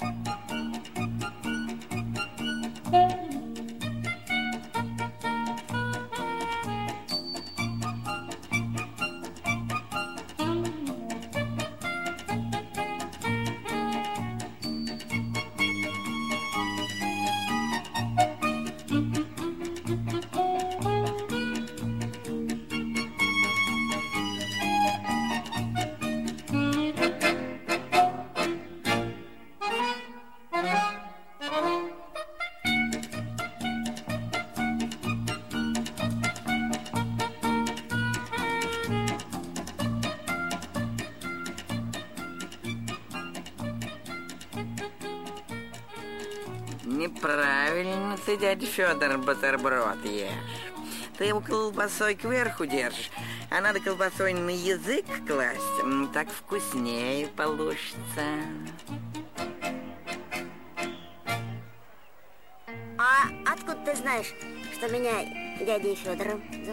Неправильно ты, дядя Федор, бутерброд ешь. Ты его колбасой кверху держишь, а надо колбасой на язык класть. Так вкуснее получится. А откуда ты знаешь, что меня дядей Федором зовут?